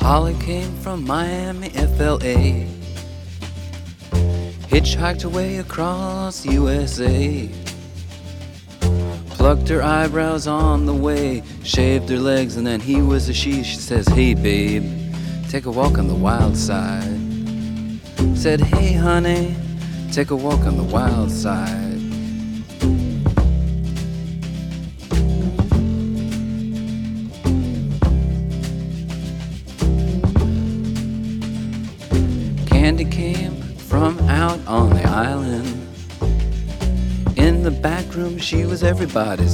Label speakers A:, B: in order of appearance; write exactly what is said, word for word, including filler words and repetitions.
A: Holly came from Miami, F L A, hitchhiked her way across U S A, plucked her eyebrows on the way, shaved her legs, and then he was a she. She says, hey babe, take a walk on the wild side. Said, hey honey, take a walk on the wild side. Candy came from out on the island. In the back room she was everybody's